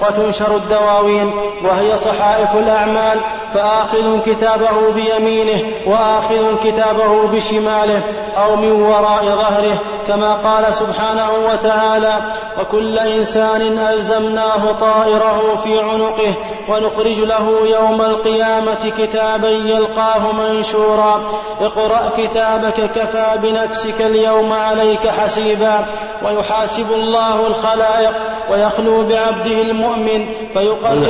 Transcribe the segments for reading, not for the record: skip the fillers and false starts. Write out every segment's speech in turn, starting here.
وتنشر الدواوين وهي صحائف الأعمال، فآخذ كتابه بيمينه وآخذ كتابه بشماله أو من وراء ظهره، كما قال سبحانه وتعالى: وكل إنسان ألزمناه طائره في عنقه ونخرج له يوم القيامة كتابا يلقاه منشورا اقرأ كتابك كفى بنفسك اليوم عليك حسيبا. ويحاسب الله الخلائق ويخلو بعبده المؤمن فيقرر.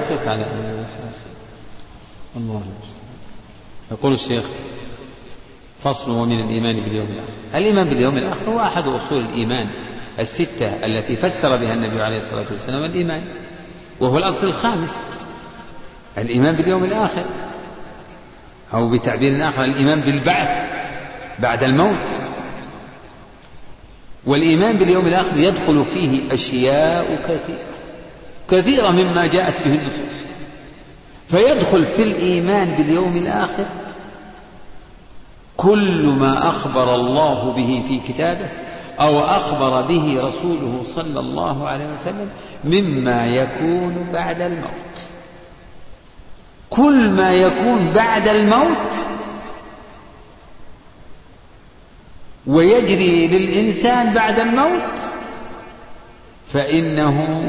يقول الشيخ: فصل ومن الإيمان باليوم الآخر. الإيمان باليوم الآخر هو أحد أصول الإيمان الستة التي فسر بها النبي عليه الصلاة والسلام الإيمان، وهو الأصل الخامس، الإيمان باليوم الآخر، أو بتعبير آخر الإيمان بالبعث بعد الموت. والإيمان باليوم الآخر يدخل فيه أشياء كثيرة مما جاءت به النصوص، فيدخل في الإيمان باليوم الآخر كل ما أخبر الله به في كتابه أو أخبر به رسوله صلى الله عليه وسلم مما يكون بعد الموت. كل ما يكون بعد الموت ويجري للإنسان بعد الموت فإنه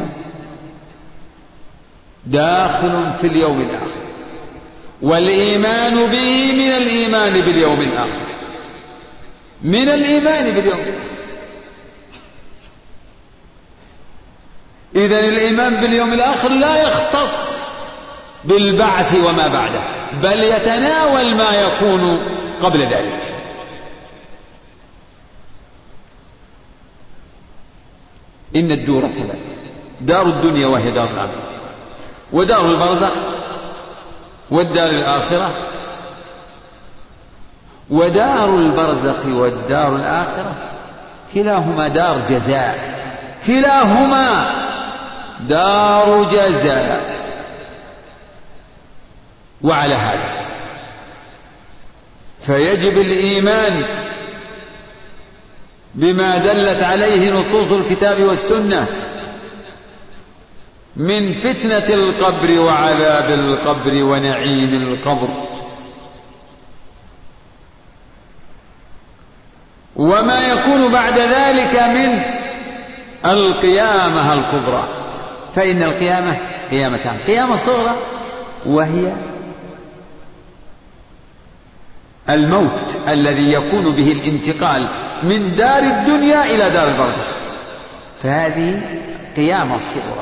داخل في اليوم الآخر، والإيمان به من الإيمان باليوم الآخر، من الإيمان باليوم الآخر. إذن الإيمان باليوم الآخر لا يختص بالبعث وما بعده، بل يتناول ما يكون قبل ذلك. إن الدور ثلاث: دار الدنيا وهي دار العمل، ودار البرزخ، والدار الآخرة. ودار البرزخ والدار الآخرة كلاهما دار جزاء، كلاهما دار جزاء. وعلى هذا فيجب الإيمان بما دلت عليه نصوص الكتاب والسنة من فتنة القبر وعذاب القبر ونعيم القبر، وما يكون بعد ذلك من القيامة الكبرى. فإن القيامة قيامتان: قيامة صغرى وهي الموت الذي يكون به الانتقال من دار الدنيا إلى دار البرزخ، فهذه قيامة صغرى.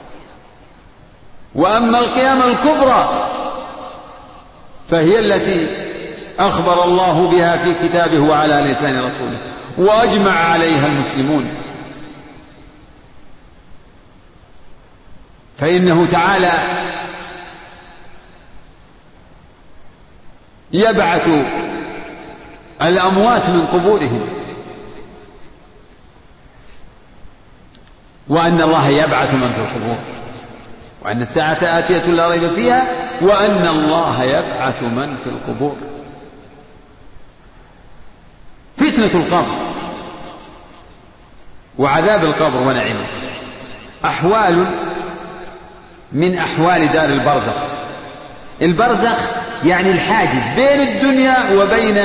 وأما القيامة الكبرى فهي التي أخبر الله بها في كتابه وعلى لسان رسوله وأجمع عليها المسلمون. فإنه تعالى يبعث الأموات من قبورهم، وأن الله يبعث من في القبور، وأن الساعة آتية لا ريب فيها، وأن الله يبعث من في القبور. فتنة القبر وعذاب القبر ونعيم القبر أحوال من أحوال دار البرزخ. البرزخ يعني الحاجز بين الدنيا وبين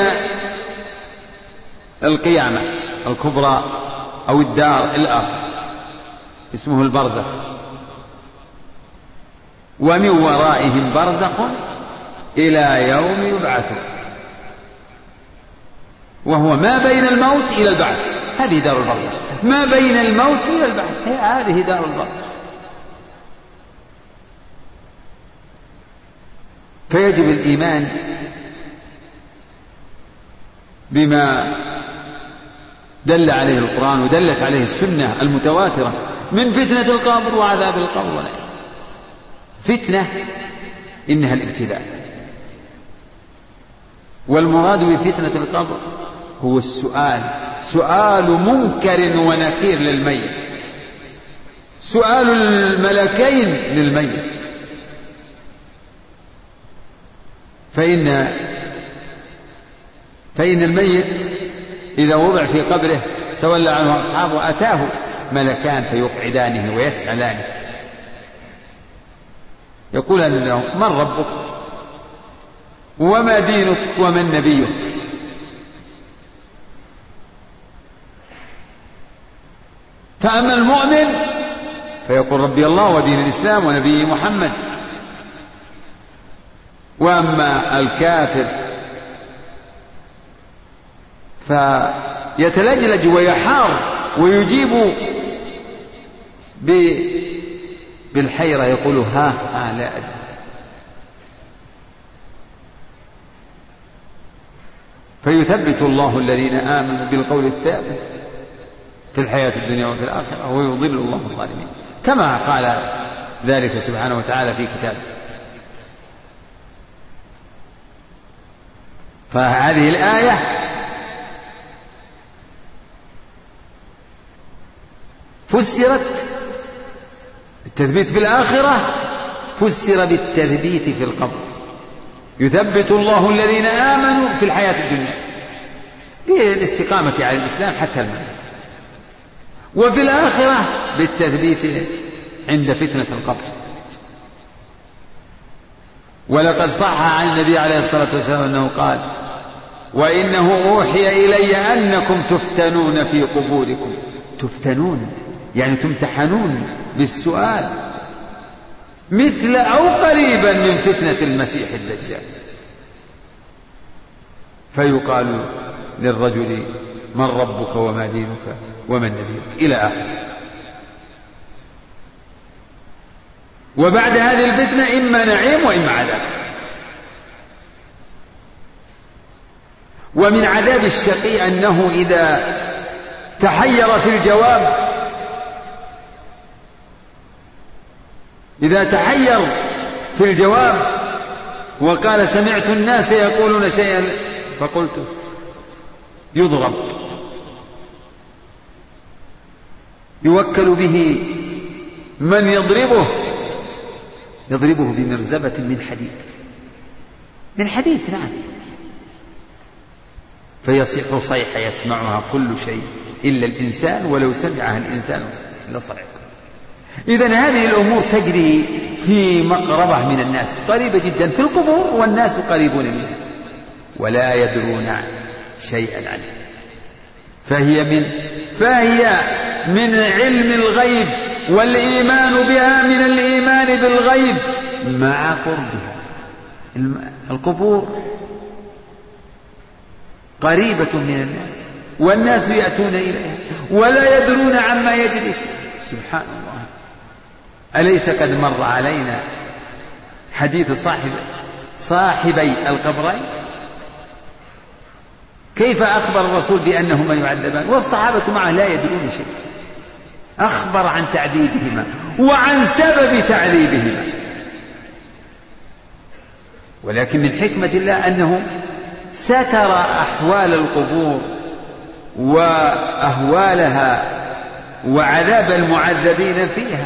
القيامة الكبرى أو الدار الآخرة، اسمه البرزخ. ومن ورائهم برزخ إلى يوم يبعثون، وهو ما بين الموت إلى البعث. هذه دار البرزخ، ما بين الموت إلى البعث، هذه دار البرزخ. فيجب الإيمان بما دل عليه القرآن ودلت عليه السنة المتواترة من فتنة القبر وعذاب القبر ونعيم. فتنة إنها الابتلاء، والمراد بفتنة القبر هو السؤال، سؤال منكر ونكير للميت، سؤال الملكين للميت. فإن الميت إذا وضع في قبره تولى عنه أصحابه أتاه ملكان فيقعدانه ويسألانه يقول له: من ربك وما دينك ومن نبيك؟ فأما المؤمن فيقول: ربي الله ودين الإسلام ونبي محمد. وأما الكافر فيتلجلج ويحار ويجيب بالحيرة، يقول: ها لا أدري. فيثبت الله الذين آمنوا بالقول الثابت في الحياة الدنيا وفي الآخرة ويضل الله الظالمين، كما قال ذلك سبحانه وتعالى في كتابه. فهذه الآية فسرت التثبيت في الآخرة، فسر بالتثبيت في القبر. يثبت الله الذين آمنوا في الحياة الدنيا بالاستقامة على الإسلام حتى الممات، وفي الآخرة بالتثبيت عند فتنة القبر. ولقد صح عن النبي عليه الصلاة والسلام أنه قال: وإنه أوحي إلي أنكم تفتنون في قبوركم. تفتنون يعني تمتحنون بالسؤال مثل أو قريبا من فتنة المسيح الدجال. فيقال للرجل: من ربك وما دينك ومن نبيك، إلى آخره. وبعد هذه الفتنة إما نعيم وإما عذاب. ومن عذاب الشقي أنه إذا تحير في الجواب، إذا تحير في الجواب وقال: سمعت الناس يقولون شيئا فقلت، يضرب، يوكل به من يضربه بمرزبة من حديد، من حديد، نعم، فيصيح صيحة يسمعها كل شيء إلا الإنسان، ولو سمعها الإنسان لصعق. إذن هذه الأمور تجري في مقربة من الناس، قريبة جدا في القبور، والناس قريبون منها ولا يدرون شيئا عنه. فهي من علم الغيب، والإيمان بها من الإيمان بالغيب مع قربها. القبور قريبة من الناس، والناس يأتون إليها ولا يدرون عما يجري. سبحان الله. أليس قد مر علينا حديث صاحبي القبرين؟ كيف أخبر الرسول بأنهما يعذبان والصحابة معه لا يدرون شيء؟ أخبر عن تعذيبهما وعن سبب تعذيبهما. ولكن من حكمة الله أنه ستر أحوال القبور وأهوالها وعذاب المعذبين فيها.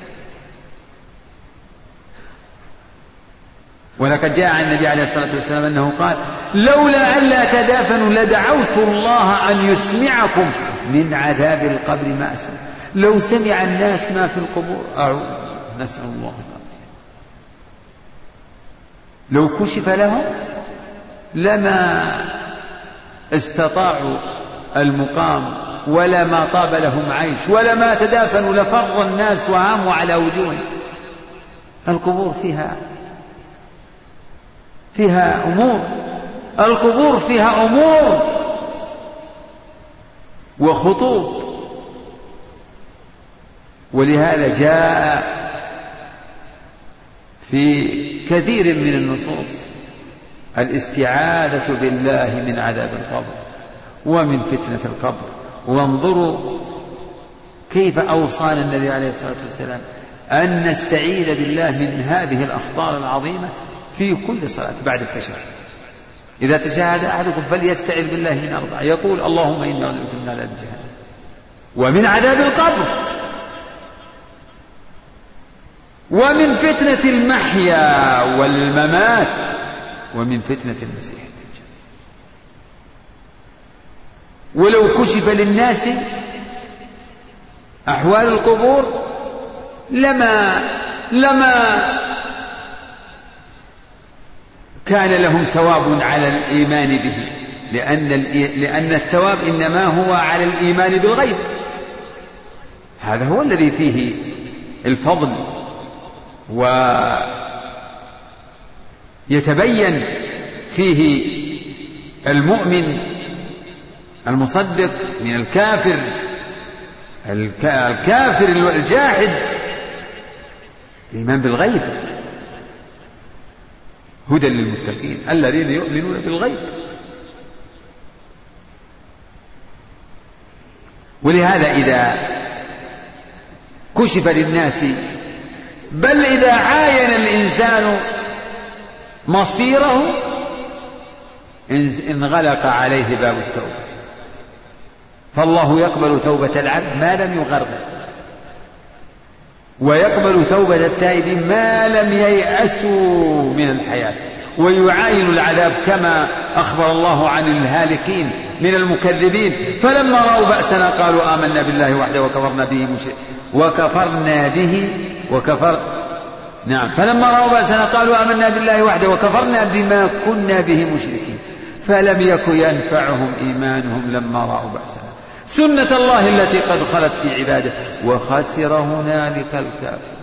ولقد جاء عن النبي عليه الصلاة والسلام أنه قال: لولا أن لا تدافنوا لدعوت الله أن يسمعكم من عذاب القبر ما أسمع. لو سمع الناس ما في القبور، نسأل الله، لو كشف لهم لما استطاعوا المقام ولا ما طاب لهم عيش ولا ما تدافنوا، لفر الناس وهاموا على وجوههم. القبور فيها أمور، القبور فيها أمور وخطوط. ولهذا جاء في كثير من النصوص الاستعاذة بالله من عذاب القبر ومن فتنة القبر. وانظروا كيف أوصانا النبي عليه الصلاة والسلام أن نستعيذ بالله من هذه الأخطار العظيمة في كل صلاة بعد التشهد. إذا تشهد أحدكم فليستعذ بالله من أربع، يقول: اللهم إني أعوذ بك من عذاب جهنم ومن عذاب القبر ومن فتنة المحيا والممات ومن فتنة المسيح الدجال. ولو كشف للناس أحوال القبور لما كان لهم ثواب على الإيمان به، لأن الثواب إنما هو على الإيمان بالغيب، هذا هو الذي فيه الفضل، ويتبين فيه المؤمن المصدق من الكافر الجاحد. الإيمان بالغيب هدى للمتقين الذين يؤمنون بالغيب. ولهذا إذا كشف للناس، بل إذا عاين الإنسان مصيره، انغلق عليه باب التوبة، فالله يقبل توبة العبد ما لم يغرغر، ويقبل توبة التائبين ما لم ييأسوا من الحياة، ويعاين العذاب كما أخبر الله عن الهالكين من المكذبين. فلما رأوا بأسنا قالوا آمنا بالله وحده فلما رأوا بأسنا قالوا آمنا بالله وحده وكفرنا بما كنا به مشركين، فلم يكن ينفعهم إيمانهم لما رأوا بأسنا، سنة الله التي قد خلت في عباده وخسر هنالك الكافر.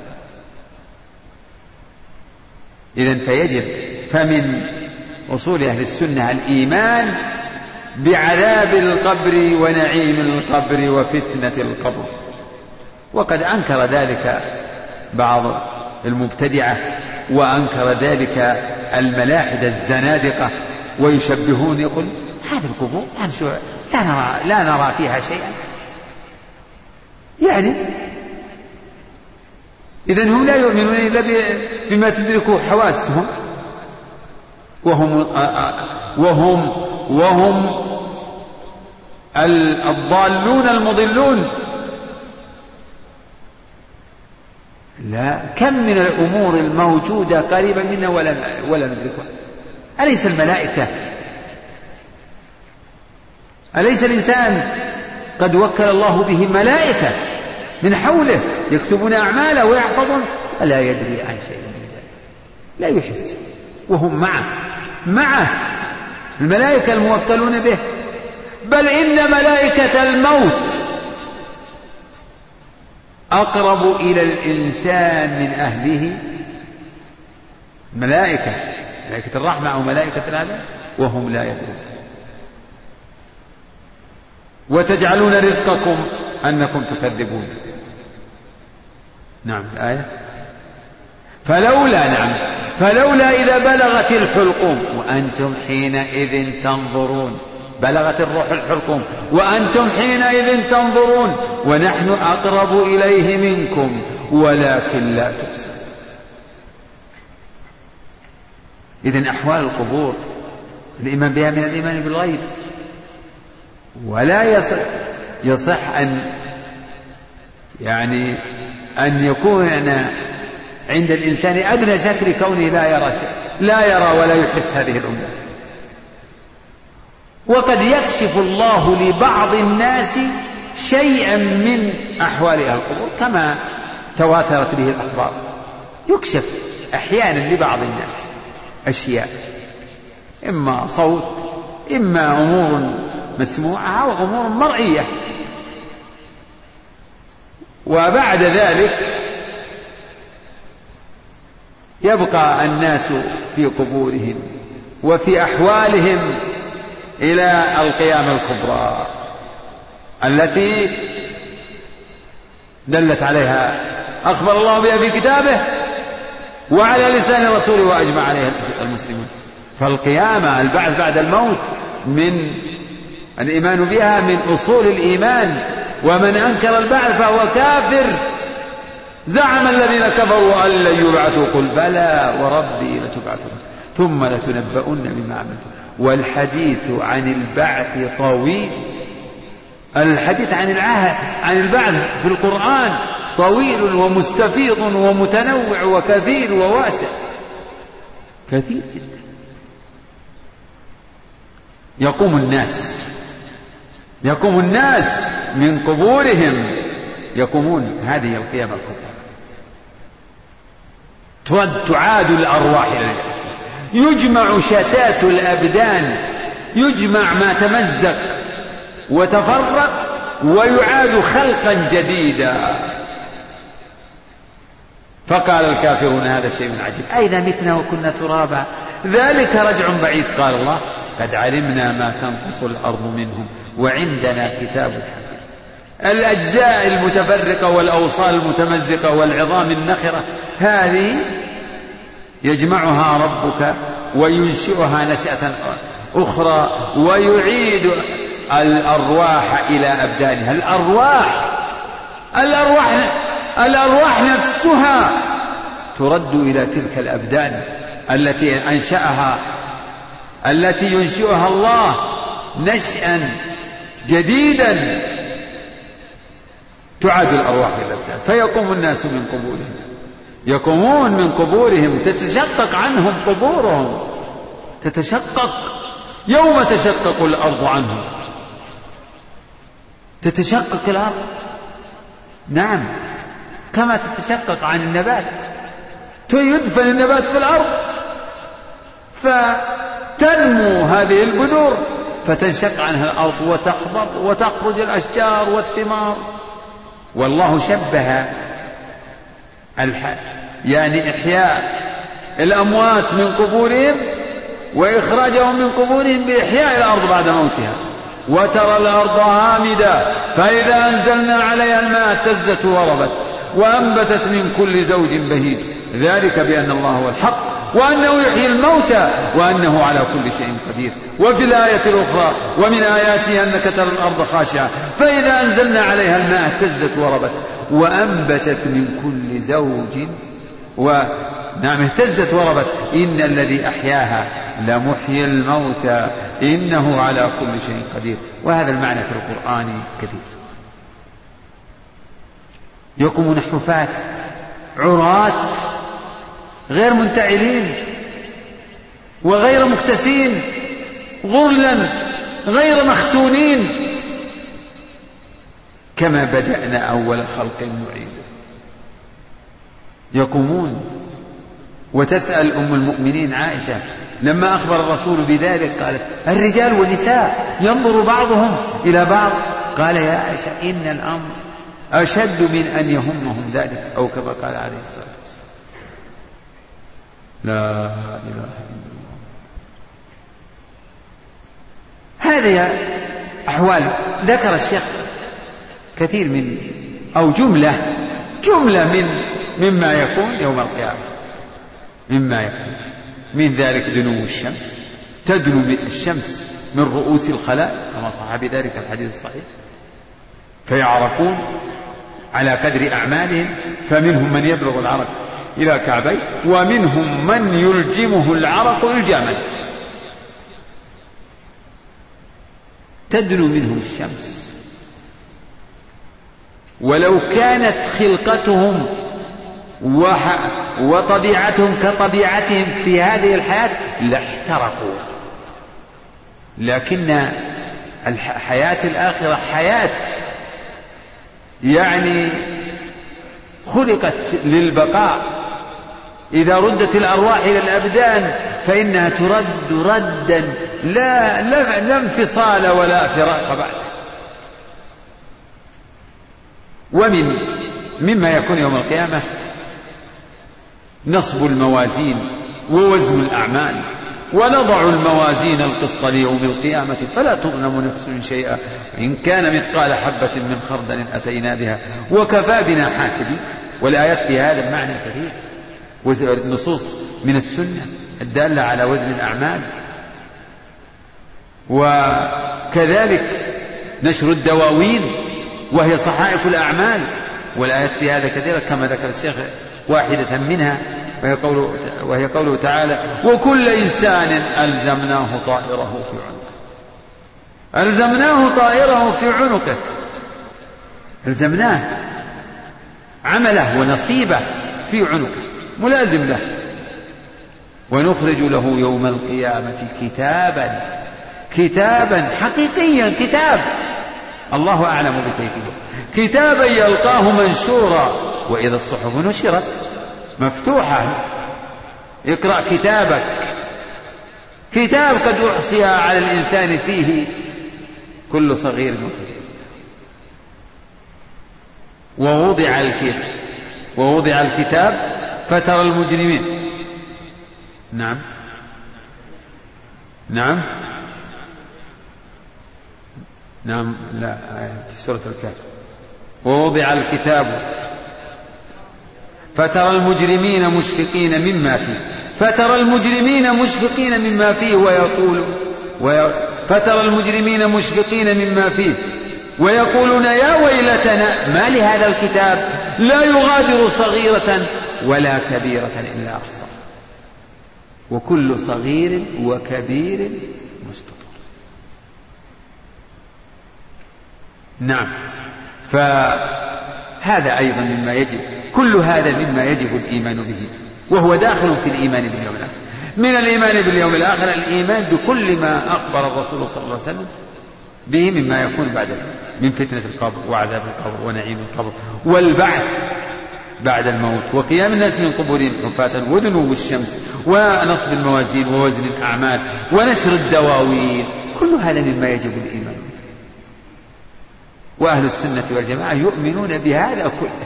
إذن فمن أصول أهل السنة الإيمان بعذاب القبر ونعيم القبر وفتنة القبر. وقد أنكر ذلك بعض المبتدعة، وأنكر ذلك الملاحدة الزنادقة، ويشبهون يقول هذه القبور لا نرى فيها شيئا، يعني إذن هم لا يؤمنون إلا بما تدركه حواسهم، وهم الضالون المضلون. لا، كم من الأمور الموجودة قريبا منا ولا ندركها. أليس الملائكة، أليس الإنسان قد وكل الله به ملائكة من حوله يكتبون أعماله ويحفظون، ولا يدري عن شيء من ذلك، لا يحس، وهم معه الملائكة الموكلون به. بل إن ملائكة الموت أقرب إلى الإنسان من أهله، ملائكة الرحمة أو ملائكة العذاب، وهم لا يدرون. وتجعلون رزقكم أنكم تكذبون. نعم الآية. فلولا إذا بلغت الحلقوم وأنتم حينئذ تنظرون، بلغت الروح الحلقوم وأنتم حينئذ تنظرون ونحن أقرب إليه منكم ولكن لا تبصرون. إذن أحوال القبور الإيمان بها من الإيمان بالغيب، ولا يصح أن يكون عند الإنسان أدنى شك كونه لا يرى ولا يحس هذه الأمور. وقد يكشف الله لبعض الناس شيئا من أحوال أهل القبور كما تواترت به الأخبار، يكشف أحيانا لبعض الناس أشياء، إما صوت، إما أمور مسموعة أو أمور مرئية. وبعد ذلك يبقى الناس في قبورهم وفي أحوالهم إلى القيامة الكبرى التي دلت عليها أخبر الله بها في كتابه وعلى لسان رسوله وأجمع عليها المسلمون. فالقيامة، البعث بعد الموت، من الإيمان بها من أصول الإيمان. ومن أنكر البعث فهو كافر. زعم الذين كفروا أن لن يبعثوا قل بلى وربي لتبعثون ثم لتنبؤن بما عملتم. والحديث عن البعث طويل، الحديث عن البعث في القرآن طويل ومستفيض ومتنوع وكثير وواسع، كثير جدا. يقوم الناس من قبورهم، يقومون، هذه القيامة الكبرى. تعاد الأرواح إلى الأجساد، يجمع شتات الأبدان، يجمع ما تمزق وتفرق ويعاد خلقا جديدا. فقال الكافرون هذا شيء عجيب، أين متنا وكنا ترابا ذلك رجع بعيد. قال الله قد علمنا ما تنقص الأرض منهم وعندنا كتاب حفيظ. الأجزاء المتفرقة والأوصال المتمزقة والعظام النخرة هذه يجمعها ربك وينشئها نشأة أخرى ويعيد الأرواح إلى أبدانها. الأرواح نفسها ترد إلى تلك الأبدان التي أنشأها، التي ينشئها الله نشأ جديدا، تعاد الأرواح إلى الأبدان. فيقوم الناس من قبورهم، يقومون من قبورهم، تتشقق عنهم قبورهم، تتشقق يوم تشقق الأرض عنهم، تتشقق الأرض، نعم، كما تتشقق عن النبات، يدفن النبات في الأرض فتنمو هذه البذور فتنشق عنها الأرض وتخضر وتخرج الأشجار والثمار. والله شبه يعني إحياء الأموات من قبورهم وإخراجهم من قبورهم بإحياء الأرض بعد موتها. وترى الأرض هامدة فإذا أنزلنا عليها الماء اهتزت وربت وأنبتت من كل زوج بهيج، ذلك بأن الله هو الحق وأنه يحيي الموتى وأنه على كل شيء قدير. وفي الآية الأخرى ومن آياته أنك ترى الأرض خاشعة فإذا أنزلنا عليها الماء اهتزت وربت وأنبتت من كل زوج نعم اهتزت وربت إن الذي أحياها لمحيي الموتى إنه على كل شيء قدير. وهذا المعنى في القرآن كثير. يقومون حفاة عراة غير منتعلين وغير مكتسين، غرلا غير مختونين، كما بدأنا أول خلق نعيده. يقومون. وتسأل أم المؤمنين عائشة لما أخبر الرسول بذلك قالت الرجال والنساء ينظر بعضهم إلى بعض، قال يا عائشة إن الأمر أشد من أن يهمهم ذلك، أو كما قال عليه الصلاة والسلام. لا إله إلا الله. هذه أحوال ذكر الشيخ كثير من أو جملة مما يكون يوم القيامة، مما يكون من ذلك دنو الشمس، تدنو الشمس من رؤوس الخلائق كما صح بذلك الحديث الصحيح، فيعرقون على قدر أعمالهم، فمنهم من يبلغ العرق إلى كعبيه ومنهم من يلجمه العرق إلجاما، تدنو منهم الشمس. ولو كانت خلقتهم وطبيعتهم كطبيعتهم في هذه الحياة لاحترقوا، لكن الحياة الآخرة حياة يعني خلقت للبقاء. إذا ردت الأرواح إلى الأبدان فإنها ترد ردا لا انفصال ولا فراق بعد. مما يكون يوم القيامة نصب الموازين ووزن الأعمال، ونضع الموازين القسط ليوم القيامة فلا تظلم نفس شيئا إن كان مثقال حبة من خردل أتينا بها وكفى بنا حاسبين. والآيات في هذا المعنى كثير، والنصوص من السنة الدالة على وزن الأعمال، وكذلك نشر الدواوين وهي صحائف الأعمال، والآيات في هذا كثيرة كما ذكر الشيخ واحدة منها وهي قوله تعالى وكل إنسان ألزمناه طائره في عنقه. ألزمناه طائره في عنقه، ألزمناه عمله ونصيبه في عنقه ملازم له. ونخرج له يوم القيامة كتابا حقيقيا، كتاب الله أعلم بكيفية، كتابا يلقاه منشورا وإذا الصحف نشرت مفتوحة اقرأ كتابك كتاب قد أحصي على الإنسان فيه كل صغير وكبير. ووضع الكتاب فترى المجرمين. نعم لا، في سورة الكهف. ووضع الكتاب فترى المجرمين مشفقين مما فيه. فترى المجرمين مشفقين مما فيه ويقولون يا ويلتنا ما لهذا الكتاب لا يغادر صغيرة ولا كبيرة إلا أحصاها وكل صغير وكبير مستطر. فهذا أيضا مما يجب، كل هذا مما يجب الإيمان به، وهو داخل في الإيمان باليوم الآخر. من الإيمان باليوم الآخر الإيمان بكل ما أخبر الرسول صلى الله عليه وسلم به مما يكون بعد من فتنة القبر وعذاب القبر ونعيم القبر والبعث بعد الموت وقيام الناس من قبورهم حفاة ودنو الشمس ونصب الموازين ووزن الأعمال ونشر الدواوين. كل هذا مما يجب الإيمان به. وأهل السنة والجماعة يؤمنون بهذا كله،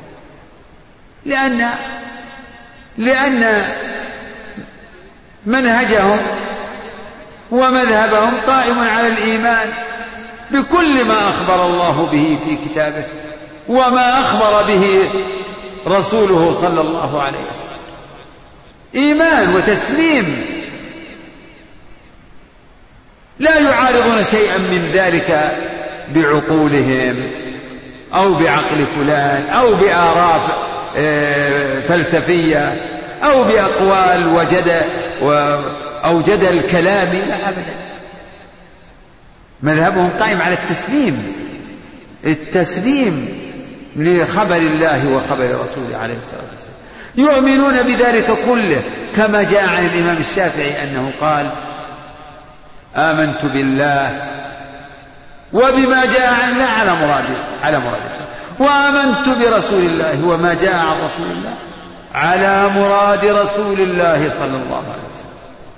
لأن منهجهم ومذهبهم قائم على الإيمان بكل ما أخبر الله به في كتابه وما أخبر به رسوله صلى الله عليه وسلم. إيمان وتسليم، لا يعارضون شيئا من ذلك بعقولهم أو بعقل فلان أو بآراء فلسفية أو بأقوال أو جدل كلامي، لا أبدا. مذهبهم قائم على التسليم لخبر الله وخبر رسوله عليه الصلاة والسلام. يؤمنون بذلك كله، كما جاء عن الإمام الشافعي أنه قال: آمنت بالله وبما جاء عن الله على مراده، وآمنت برسول الله وما جاء عن رسول الله على مراد رسول الله صلى الله عليه وسلم.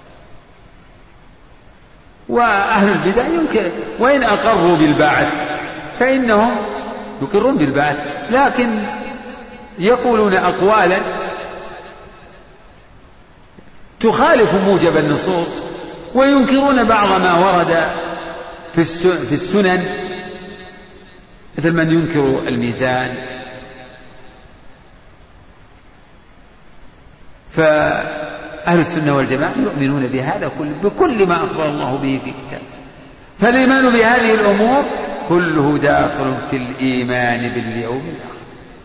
وأهل البدع يمكن وإن أقروا بالبعث فإنهم يقرون بالبعث، لكن يقولون أقوالا تخالف موجب النصوص، وينكرون بعض ما ورد في السنن، مثل من ينكر الميزان. فأهل السنة والجماعة يؤمنون بهذا بكل ما أخبر الله به في كتابه. فالإيمان بهذه الأمور كله داخل في الإيمان باليوم الآخر.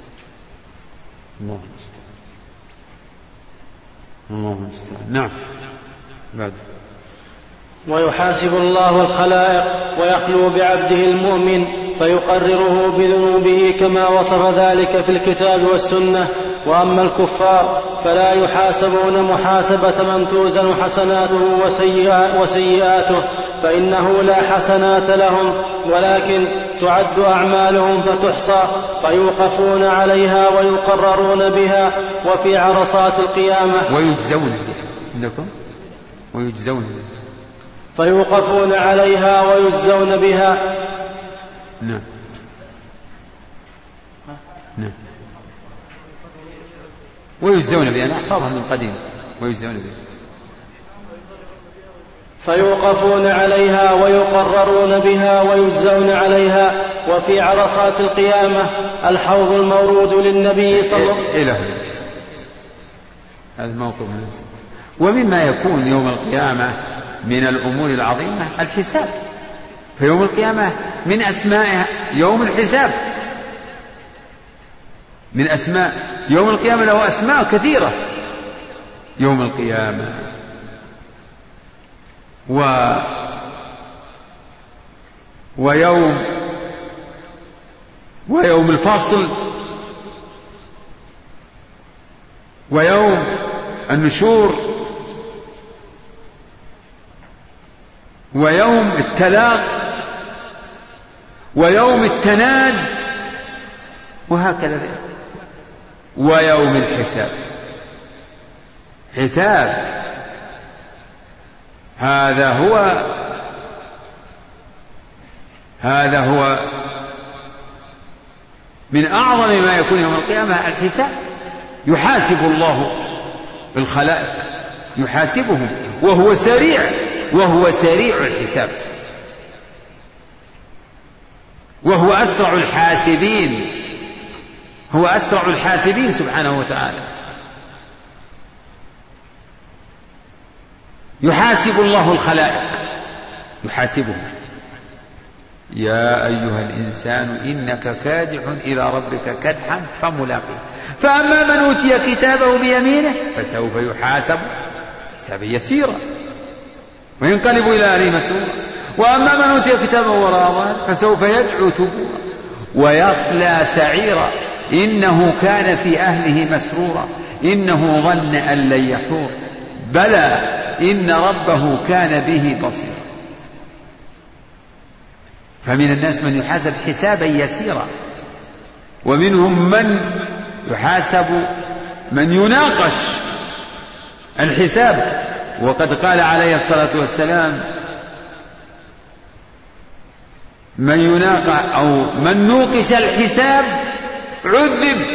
الله المستعان. نعم. بعد. ويحاسب الله الخلائق ويخلو بعبده المؤمن فيقرره بذنوبه كما وصف ذلك في الكتاب والسنة. وأما الكفار فلا يحاسبون محاسبة من توزن حسناته وسيئاته، فإنه لا حسنات لهم، ولكن تعد أعمالهم فتحصى فيوقفون عليها ويقررون بها وفي عرصات القيامة فيوقفون عليها ويجزون بها. نعم. ويجزون بها، نحفظها من قديم. ويجزون بها فيوقفون عليها ويقررون بها ويجزون عليها وفي عرصات القيامة الحوض المورود للنبي صلى الله عليه وسلم. هذا الموقف من الإسلام. ومما يكون يوم القيامة من الأمور العظيمة الحساب. فيوم القيامة من أسمائها يوم الحساب، من أسماء يوم القيامة، له أسماء كثيرة يوم القيامة. ويوم الفصل، ويوم النشور، ويوم التلاق، ويوم التناد، وهكذا. ويوم الحساب، حساب هذا هو من أعظم ما يكون يوم القيامة الحساب. يحاسب الله الخلائق، يحاسبهم وهو سريع الحساب، وهو أسرع الحاسبين، هو أسرع الحاسبين سبحانه وتعالى. يحاسب الله الخلائق، يحاسبهم: يا أيها الإنسان إنك كادح إلى ربك كدحا فملاقيه، فأما من أوتي كتابه بيمينه فسوف يحاسب حسابا يسيرا وينقلب إلى أهله مسرورا، وأما من أوتي كتابه وراء ظهره فسوف يدعو ثبورا ويصلى سعيرا إنه كان في أهله مسرورا إنه ظن أن لن يحور بلى إن ربه كان به بصيرا. فمن الناس من يحاسب حسابا يسيرا، ومنهم من يحاسب من يناقش الحساب. وقد قال عليه الصلاة والسلام: من يناقش أو من نوقش الحساب عذب.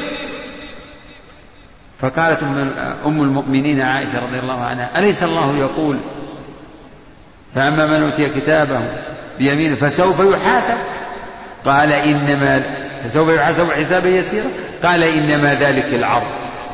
فقالت أم المؤمنين عائشة رضي الله عنها: أليس الله يقول فأما من أوتي كتابه بيمينه فسوف يحاسب؟ قال إنما فسوف يحاسب حسابا يسيرا. قال إنما ذلك العرض،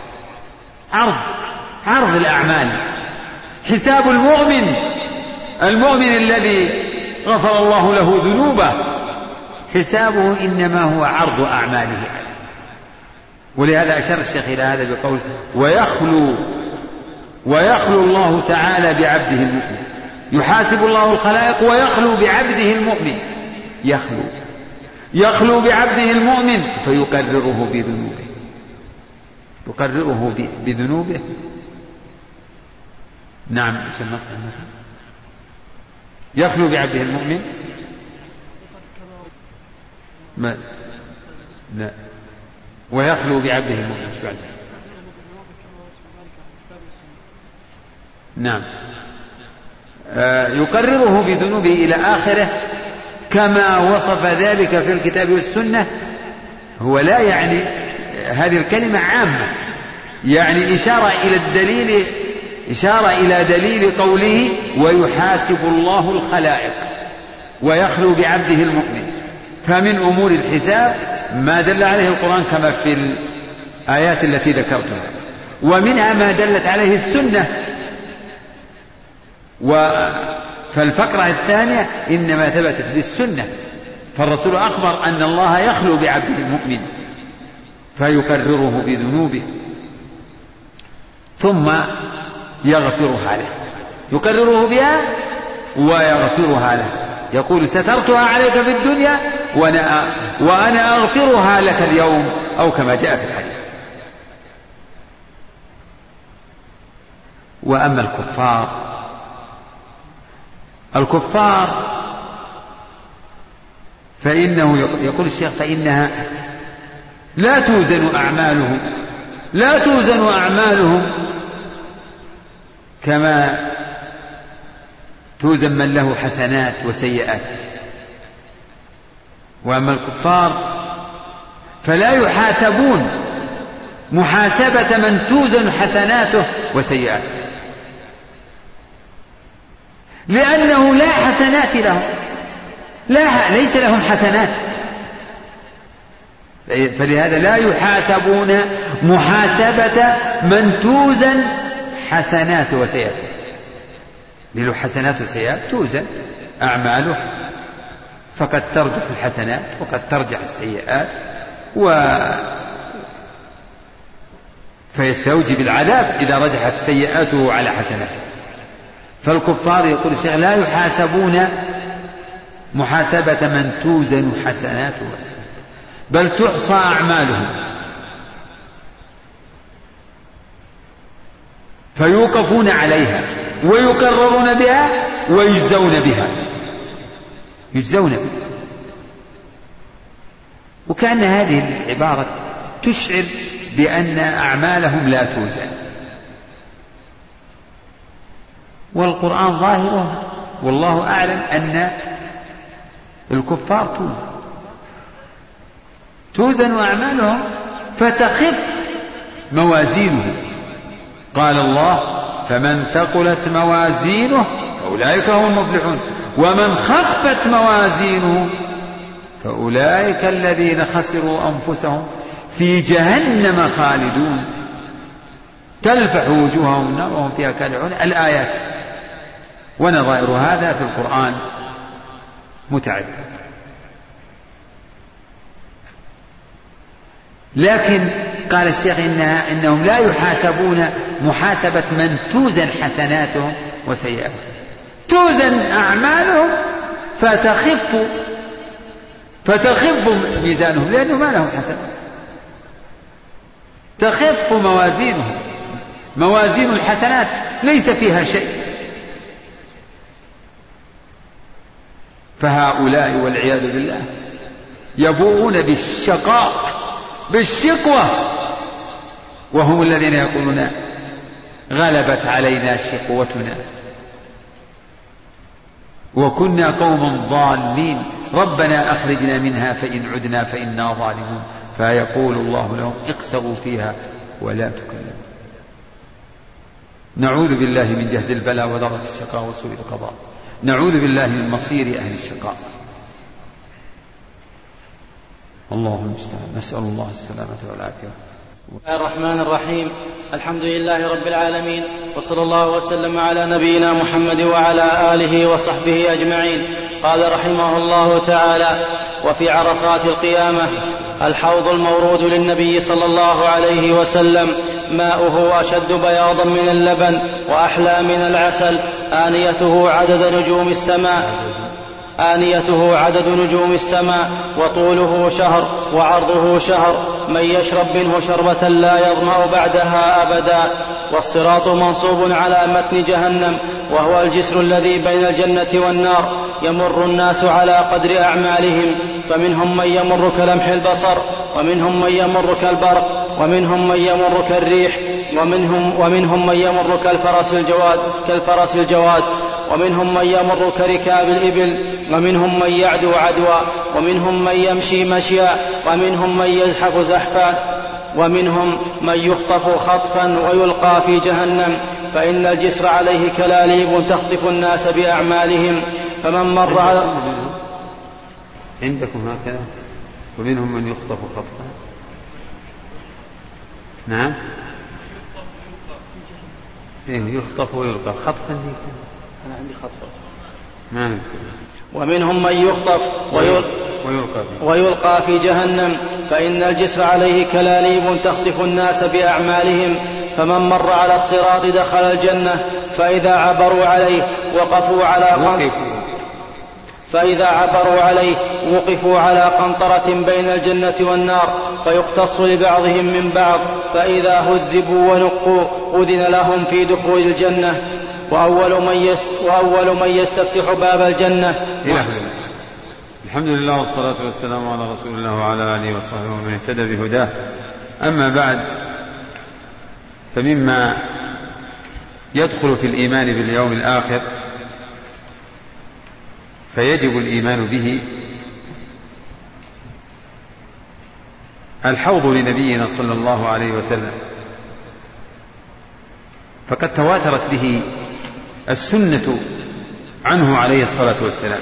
عرض الأعمال. حساب المؤمن الذي غفر الله له ذنوبه حسابه إنما هو عرض أعماله. ولهذا أشار الشيخ إلى هذا بقول: ويخلو الله تعالى بعبده المؤمن. يحاسب الله الخلائق ويخلو بعبده المؤمن، يخلو بعبده المؤمن فيقرره بذنوبه، يقرره بذنوبه. نعم، ايش النص؟ يخلو بعبده المؤمن لا، ويخلو بعبده المؤمن. نعم، يقرره بذنوبه إلى آخره كما وصف ذلك في الكتاب والسنة. هو لا يعني هذه الكلمة عامة، يعني إشارة إلى دليل قوله: ويحاسب الله الخلائق ويخلو بعبده المؤمن. فمن أمور الحساب ما دل عليه القرآن كما في الآيات التي ذكرتها، ومنها ما دلت عليه السنة. فالفقرة الثانية إنما ثبتت بالسنة، فالرسول أخبر أن الله يخلو بعبده المؤمن فيكرره بذنوبه ثم يغفرها له، يكرره بها ويغفرها له. يقول: سترتها عليك في الدنيا وأنا أغفرها لك اليوم، أو كما جاء في الحديث. وأما الكفار فإنه يقول الشيخ: فإنها لا توزن أعمالهم كما توزن من له حسنات وسيئات. وأما الكفار فلا يحاسبون محاسبة من توزن حسناته وسيئاته، لأنه لا حسنات لهم، ليس لهم حسنات، فلهذا لا يحاسبون محاسبة من توزن حسناته وسيئاته. له حسنات وسيئات توزن أعماله، فقد ترجح الحسنات وقد ترجح السيئات، فيستوجب العذاب إذا رجحت سيئاته على حسناته. فالكفار يقول الشيخ لا يحاسبون محاسبة من توزن حسناته وسيئاته، بل تحصى أعمالهم فيوقفون عليها ويقررون بها ويجزون بها. وكأن هذه العبارة تشعر بأن أعمالهم لا توزن، والقرآن ظاهره والله أعلم أن الكفار توزن أعمالهم فتخف موازينه. قال الله: فمن ثقلت موازينه فأولئك هم المفلحون، ومن خفت موازينه فأولئك الذين خسروا أنفسهم في جهنم خالدون تلفح وجوههم النار وهم فيها كالحون. الآيات ونظائر هذا في القرآن متعدد. لكن قال الشيخ إنهم لا يحاسبون محاسبة من توزن حسناتهم وسيئاتهم، توزن أعمالهم فتخف ميزانهم لأنه ما لهم حسنات، تخف موازينهم. موازين الحسنات ليس فيها شيء. فهؤلاء والعياذ بالله يبوءون بالشقوة وهم الذين يقولون: غلبت علينا شقوتنا وكنا قوما ضالين ربنا أخرجنا منها فإن عدنا فإنا ظالمون. فيقول الله لهم: اقسوا فيها ولا تكلموا. نعوذ بالله من جهد البلاء ودرك الشقاء وسوء القضاء، نعوذ بالله من مصير أهل الشقاء. اللهم المستعان، نسأل الله السلامة والعافية. بسم الله الرحمن الرحيم. الحمد لله رب العالمين، وصلى الله وسلم على نبينا محمد وعلى آله وصحبه أجمعين. قال رحمه الله تعالى: وفي عرصات القيامة الحوض المورود للنبي صلى الله عليه وسلم، ماؤه أشد بياضا من اللبن وأحلى من العسل، آنيته عدد نجوم السماء وطوله شهر وعرضه شهر، من يشرب منه شربة لا يظمأ بعدها أبدا. والصراط منصوب على متن جهنم، وهو الجسر الذي بين الجنة والنار، يمر الناس على قدر أعمالهم، فمنهم من يمر كلمح البصر، ومنهم من يمر كالبرق، ومنهم من يمر كالريح، ومنهم من يمر كالفرس الجواد، ومنهم من يمر كركاب الإبل، ومنهم من يعدو عدوا، ومنهم من يمشي مشيا، ومنهم من يزحف زحفا، ومنهم من يخطف خطفا ويلقى في جهنم، فإن الجسر عليه كلاليب تخطف الناس بأعمالهم، فمن مر على عندكم هكذا ومنهم من يخطف خطفا. نعم، يخطف ويلقى خطفا. أنا عندي خطف. نعم. ومنهم من يخطف ويلقى في جهنم، فإن الجسر عليه كلاليب تخطف الناس بأعمالهم، فمن مر على الصراط دخل الجنة، فإذا عبروا عليه وقفوا على قنطرة بين الجنة والنار، فيقتص لبعضهم من بعض، فإذا هذبوا ونقوا أذن لهم في دخول الجنة. وأول من يستفتح باب الجنة. الحمد لله والصلاة والسلام على رسول الله وعلى آله وصحبه ومن اهتدى بهداه. أما بعد، فمما يدخل في الإيمان باليوم الآخر فيجب الإيمان به الحوض لنبينا صلى الله عليه وسلم، فقد تواترت به السنة عنه عليه الصلاة والسلام.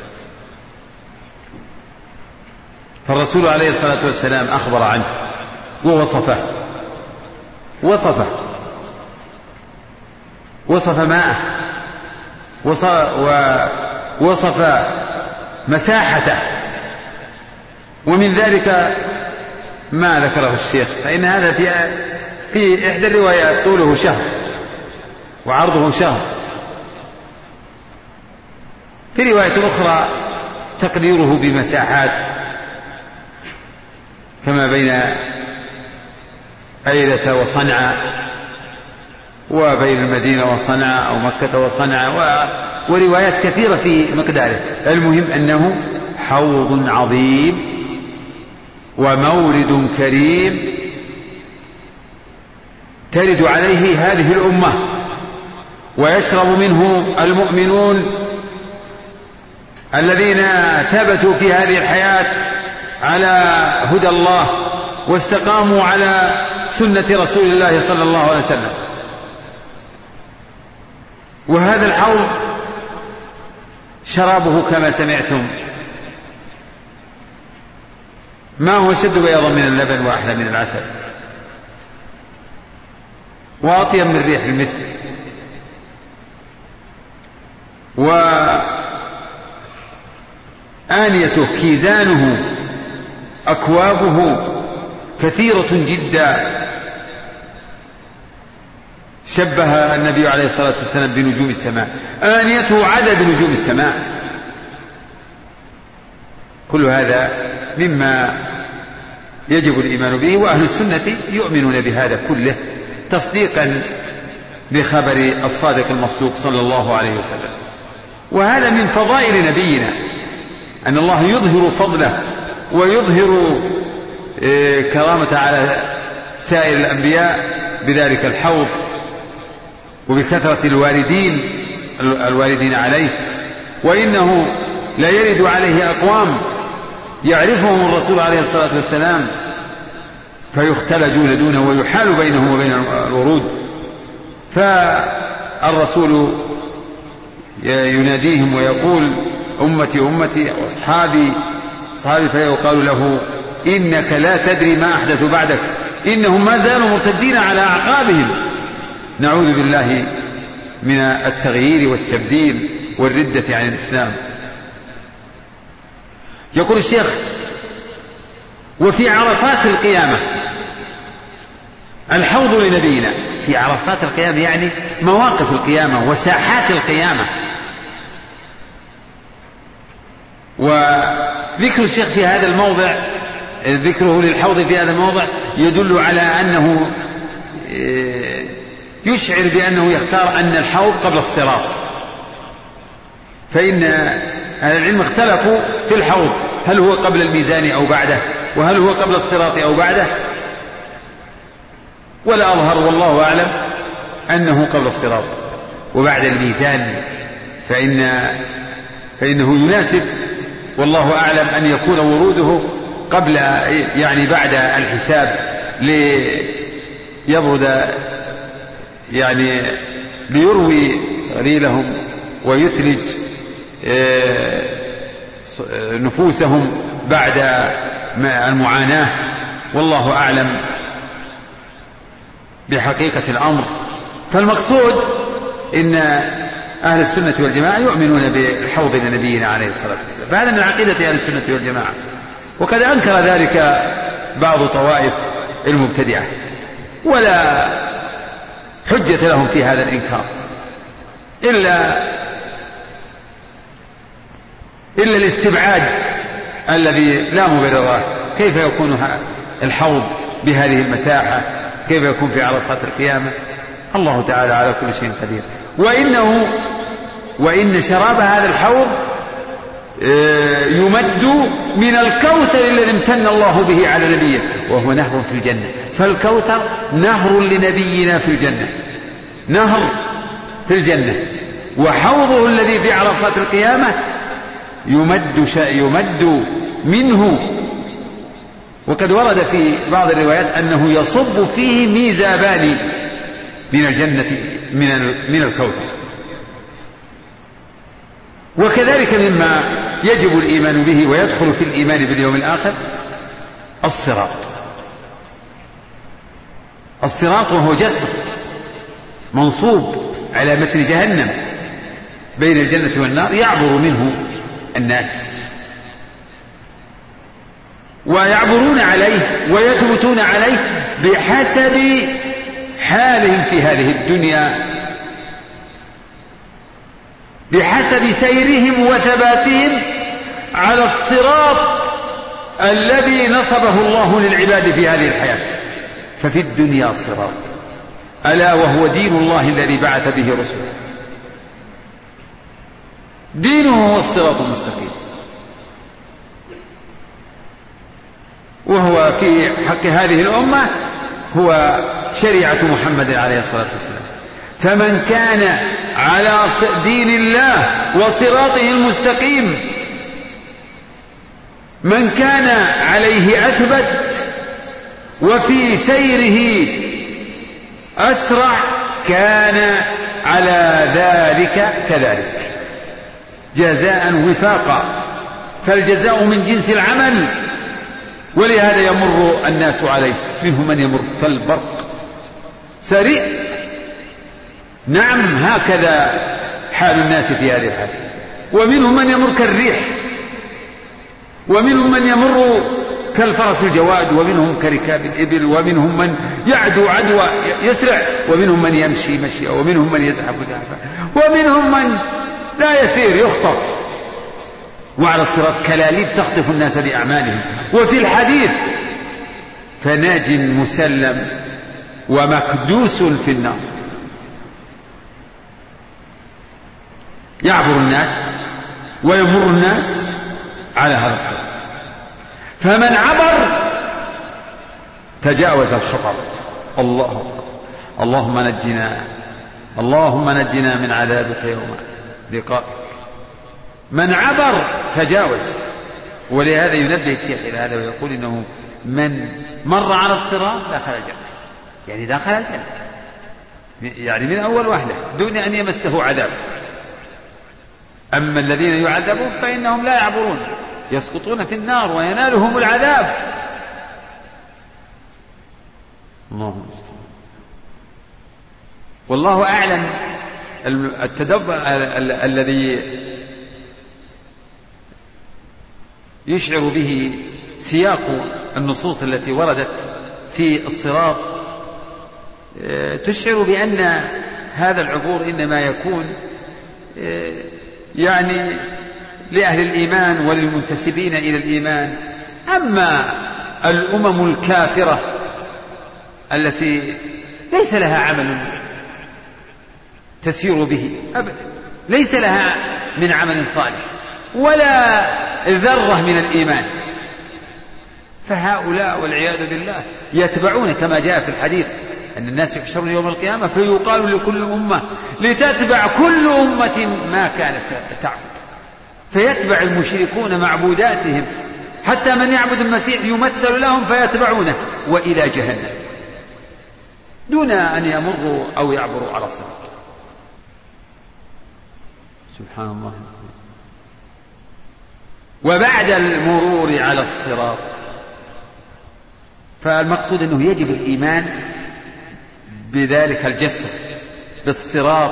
فالرسول عليه الصلاة والسلام أخبر عنه ووصفه، وصف ماءه، ووصف مساحته، ومن ذلك ما ذكره الشيخ، فإن هذا في إحدى الروايات طوله شهر وعرضه شهر، في رواية أخرى تقديره بمساحات كما بين أيلة وصنعاء وبين المدينة وصنعاء أو مكة وصنعاء، وروايات كثيرة في مقداره. المهم أنه حوض عظيم ومورد كريم ترد عليه هذه الأمة ويشرب منه المؤمنون الذين ثبتوا في هذه الحياة على هدى الله واستقاموا على سنة رسول الله صلى الله عليه وسلم. وهذا الحوض شرابه كما سمعتم ما هو شد بياضا من اللبن وأحلى من العسل وأطيب من ريح المسك، وآنيته كيزانه أكوابه كثيرة جدا. شبه النبي عليه الصلاة والسلام بنجوم السماء، آنيته عدد نجوم السماء. كل هذا مما يجب الإيمان به، وأهل السنة يؤمنون بهذا كله تصديقا بخبر الصادق المصدوق صلى الله عليه وسلم. وهذا من فضائل نبينا أن الله يظهر فضله ويظهر كرامة على سائر الأنبياء بذلك الحوض وبكثرة الواردين عليه. وإنه لا يرد عليه أقوام يعرفهم الرسول عليه الصلاة والسلام فيختلجون دونه ويحال بينهم وبين الورود، فالرسول يناديهم ويقول أمتي أمتي وأصحابي أصحابي، فيقال له إنك لا تدري ما أحدث بعدك، إنهم ما زالوا مرتدين على أعقابهم. نعوذ بالله من التغيير والتبديل والردة عن الإسلام. يقول الشيخ وفي عرصات القيامة الحوض لنبينا. في عرصات القيامة يعني مواقف القيامة وساحات القيامة. وذكر الشيخ في هذا الموضع، ذكره للحوض في هذا الموضع يدل على أنه يشعر بأنه يختار أن الحوض قبل الصراط. فإن أهل العلم اختلفوا في الحوض، هل هو قبل الميزان أو بعده، وهل هو قبل الصراط أو بعده، ولا أظهر والله أعلم أنه قبل الصراط وبعد الميزان، فإنه يناسب والله أعلم أن يكون وروده قبل يعني بعد الحساب ليبرد يعني ليروي غليلهم ويثلج نفوسهم بعد المعاناة. والله أعلم بحقيقة الأمر. فالمقصود إن أهل السنة والجماعة يؤمنون بالحوض لنبينا عليه الصلاة والسلام، فهذا من عقيدة أهل السنة والجماعة. وقد أنكر ذلك بعض طوائف المبتدعة ولا حجة لهم في هذا الإنكار إلا الاستبعاد الذي لا مبرر. كيف يكون الحوض بهذه المساحة؟ كيف يكون في عرصات القيامة؟ الله تعالى على كل شيء قدير. وإن شراب هذا الحوض يمد من الكوثر الذي امتن الله به على نبيه، وهو نهر في الجنة. فالكوثر نهر لنبينا في الجنة، نهر في الجنة. وحوضه الذي في عرصات القيامة يمد منه. وقد ورد في بعض الروايات أنه يصب فيه ميزابان من الجنة من الكوثر. وكذلك مما يجب الإيمان به ويدخل في الإيمان باليوم الآخر الصراط وهو جسر منصوب على متن جهنم بين الجنة والنار، يعبر منه الناس ويعبرون عليه ويثبتون عليه بحسب حالهم في هذه الدنيا، بحسب سيرهم وثباتهم على الصراط الذي نصبه الله للعباد في هذه الحياة. ففي الدنيا صراط، ألا وهو دين الله الذي بعث به رسله، دينه هو الصراط المستقيم، وهو في حق هذه الأمة هو شريعة محمد عليه الصلاة والسلام. فمن كان على دين الله وصراطه المستقيم، من كان عليه أثبت وفي سيره أسرع كان على ذلك كذلك جزاء وفاقا، فالجزاء من جنس العمل. ولهذا يمر الناس عليه، منهم من يمر كالبرق سريع. نعم، هكذا حال الناس في هذه الحال. ومنهم من يمر كالريح، ومنهم من يمر كالفرس الجواد، ومنهم كركاب الإبل، ومنهم من يعدو عدوى يسرع، ومنهم من يمشي مشيا، ومنهم من يزحف زحفا، ومنهم من لا يسير يخطف. وعلى الصراط كلاليب تخطف الناس بأعمالهم. وفي الحديث فناج مسلم ومكدوس في النار. يعبر الناس ويمر الناس على هذا الصراط، فمن عبر تجاوز الخطر. اللهم نجنا من عذابك يوم لقائك. من عبر تجاوز. ولهذا ينبه الشيخ إلى هذا ويقول إنه من مر على الصراط دخل الجنة، يعني دخل الجنة، يعني من أول وهلة دون أن يمسه عذاب. أما الذين يعذبون فإنهم لا يعبرون، يسقطون في النار وينالهم العذاب. اللهم والله أعلم. التدبر الذي يشعر به سياق النصوص التي وردت في الصراط تشعر بأن هذا العبور إنما يكون يعني لأهل الإيمان وللمنتسبين إلى الإيمان. أما الأمم الكافرة التي ليس لها عمل تسير به أبدا، ليس لها من عمل صالح ولا ذرة من الإيمان، فهؤلاء والعياذ بالله يتبعون كما جاء في الحديث أن الناس يحشرون يوم القيامة فيقال لكل أمة لتتبع كل أمة ما كانت تعبد، فيتبع المشركون معبوداتهم حتى من يعبد المسيح يمثل لهم فيتبعونه وإلى جهنم دون أن يمروا أو يعبروا على الصراط. سبحان الله. وبعد المرور على الصراط فالمقصود أنه يجب الإيمان بذلك الجسر بالصراط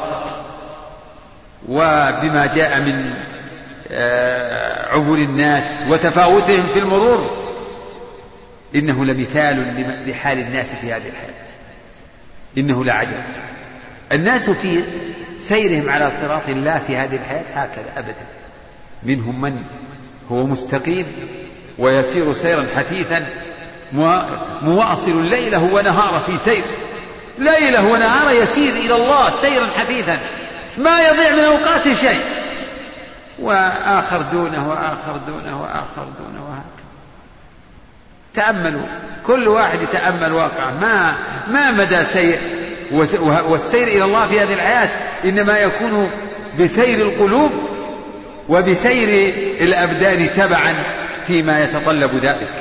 وبما جاء من عبور الناس وتفاوتهم في المرور، إنه لمثال لحال الناس في هذه الحياة. إنه لعجب. الناس في سيرهم على صراط الله في هذه الحياة هكذا أبدا، منهم من هو مستقيم ويسير سيرا حثيثا مواصل ليله ونهاره في سير، ليله ونهاره يسير إلى الله سيرا حثيثا ما يضيع من أوقاته شيء، وآخر دونه وآخر دونه وآخر دونه وهكذا. تأملوا، كل واحد يتأمل واقعه ما مدى سير. والسير إلى الله في هذه الحياة إنما يكون بسير القلوب وبسير الأبدان تبعا فيما يتطلب ذلك.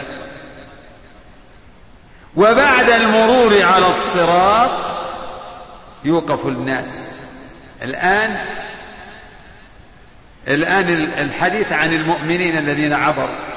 وبعد المرور على الصراط يوقف الناس. الآن الحديث عن المؤمنين الذين عبروا،